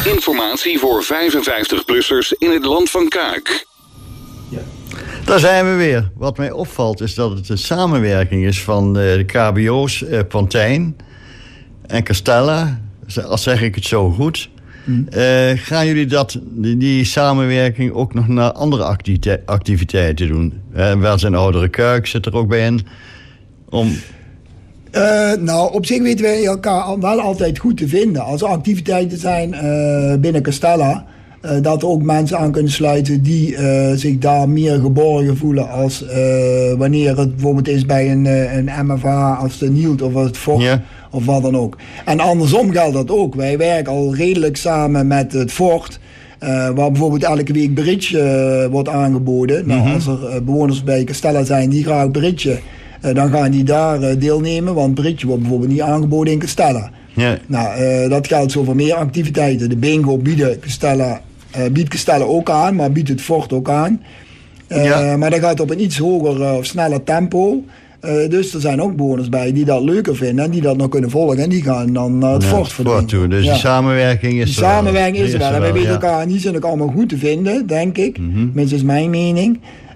Informatie voor 55-plussers in het land van Kuik. Daar zijn we weer. Wat mij opvalt is dat het een samenwerking is van de KBO's Pontijn en Castella. Als zeg ik het zo goed. Gaan jullie die samenwerking ook nog naar andere activiteiten doen? Wel zijn Oudere Kuik zit er ook bij in. Op zich weten wij elkaar wel altijd goed te vinden. Als er activiteiten zijn binnen Castella, dat er ook mensen aan kunnen sluiten die zich daar meer geborgen voelen als wanneer het bijvoorbeeld is bij een MFA als de Nielt of het Fort. Ja. Of wat dan ook. En andersom geldt dat ook. Wij werken al redelijk samen met het Fort. Waar bijvoorbeeld elke week bridge wordt aangeboden. Nou, als er bewoners bij Castella zijn die graag bridge, dan gaan die daar deelnemen. Want bridge wordt bijvoorbeeld niet aangeboden in Castella. Ja. Nou, dat geldt zo voor meer activiteiten. De bingo biedt Castella ook aan, maar biedt het Fort ook aan. Maar dat gaat op een iets hoger of sneller tempo. Dus er zijn ook bewoners bij die dat leuker vinden en die dat nog kunnen volgen. En die gaan dan naar het Fort verdwijnen. Dus die samenwerking is er wel. Samenwerking is er wel. En wij weten elkaar niet zijn ook allemaal goed te vinden, denk ik. Minstens is mijn mening.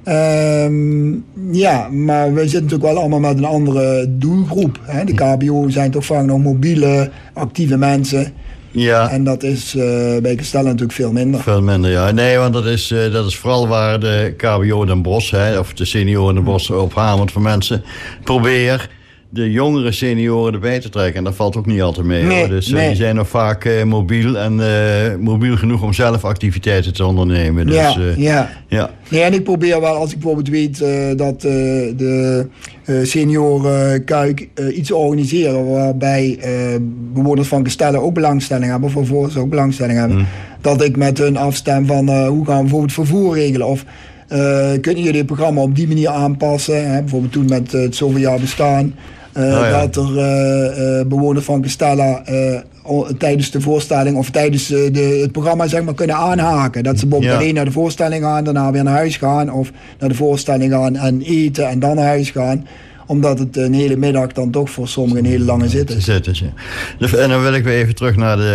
Maar we zitten natuurlijk wel allemaal met een andere doelgroep. Hè? De KBO zijn toch vaak nog mobiele, actieve mensen. Ja. En dat is bij Castella natuurlijk veel minder. Veel minder, ja. Nee, want dat is vooral waar de KBO Den Bosch, of de senioren Den Bosch op hamert voor mensen. Probeer de jongere senioren erbij te trekken. En dat valt ook niet altijd mee. Nee, dus die zijn nog vaak mobiel en mobiel genoeg om zelf activiteiten te ondernemen. Dus, ja. Nee, en ik probeer wel, als ik bijvoorbeeld weet dat de senioren Kuik iets organiseren waarbij bewoners van Castella ook belangstelling hebben, of vervolgens ook belangstelling hebben, dat ik met hun afstem van hoe gaan we bijvoorbeeld vervoer regelen, of kunnen jullie het programma op die manier aanpassen, hè? Bijvoorbeeld toen met het zoveel jaar bestaan, dat er bewoners van Castella tijdens de voorstelling of tijdens het programma zeg maar kunnen aanhaken. Dat ze bijvoorbeeld alleen naar de voorstelling gaan, daarna weer naar huis gaan, of naar de voorstelling gaan en eten en dan naar huis gaan. Omdat het een hele middag dan toch voor sommigen een hele lange zit is. En dan wil ik weer even terug naar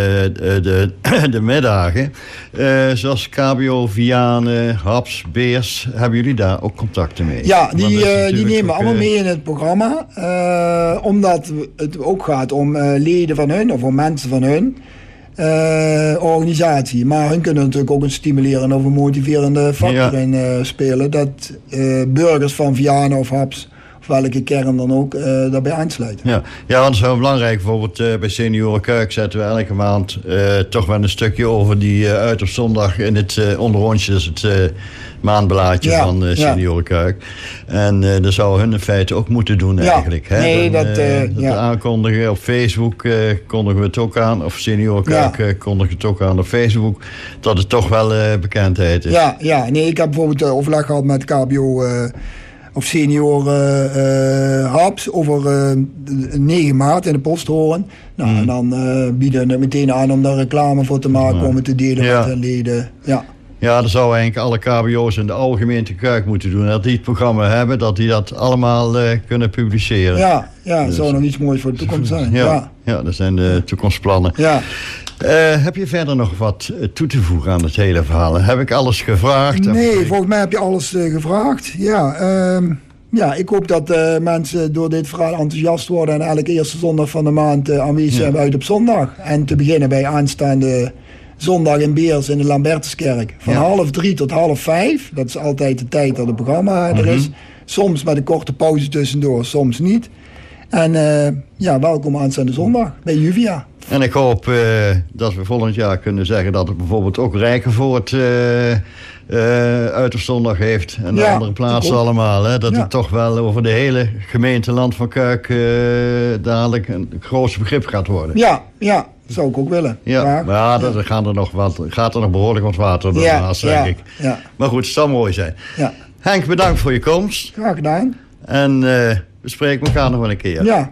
de middagen. Zoals KBO, Vianen, Haps, Beers. Hebben jullie daar ook contacten mee? Ja, die nemen allemaal mee in het programma. Omdat het ook gaat om leden van hun of om mensen van hun organisatie. Maar hun kunnen natuurlijk ook een stimulerende of een motiverende factor in spelen. Dat burgers van Vianen of Haps, of welke kern dan ook, daarbij aansluiten. Ja, want het is wel belangrijk. Bijvoorbeeld bij Senioren Kuik zetten we elke maand toch wel een stukje over die uit op zondag in het onderrondje. Dus het maandblaadje van Senioren Kuik. En dat zou hun in feite ook moeten doen eigenlijk. Hè? Nee, dat aankondigen op Facebook kondigen we het ook aan. Of Senioren Kuik kondigen het ook aan op Facebook. Dat het toch wel bekendheid is. Nee, ik heb bijvoorbeeld overleg gehad met KBO of senioren Haps over 9 maart in de Posthoorn. Nou, en dan bieden we meteen aan om daar reclame voor te maken, om het te delen met de leden. Ja, dat zou eigenlijk alle KBO's in de oude gemeente Kuik moeten doen. Dat die het programma hebben, dat die dat allemaal kunnen publiceren. Dat zou nog iets moois voor de toekomst zijn. Ja, dat zijn de toekomstplannen. Heb je verder nog wat toe te voegen aan het hele verhaal? Heb ik alles gevraagd? Nee, volgens mij heb je alles gevraagd. Ik hoop dat mensen door dit verhaal enthousiast worden en elke eerste zondag van de maand aanwezig zijn uit op zondag. En te beginnen bij aanstaande zondag in Beers in de Lambertuskerk. Van 3:30 tot 4:30. Dat is altijd de tijd dat het programma er is. Soms met een korte pauze tussendoor, soms niet. En welkom aanstaande zondag bij Juvia. En ik hoop dat we volgend jaar kunnen zeggen dat het bijvoorbeeld ook Rijkenvoort uit op zondag heeft. En de andere plaatsen allemaal. Hè? Dat het toch wel over de hele gemeente Land van Kuik dadelijk een groot begrip gaat worden. Ja, zou ik ook willen. Maar er gaat er nog behoorlijk wat water door naast, denk ik. Maar goed, het zal mooi zijn. Henk, bedankt voor je komst. Graag gedaan. En we spreken elkaar nog wel een keer.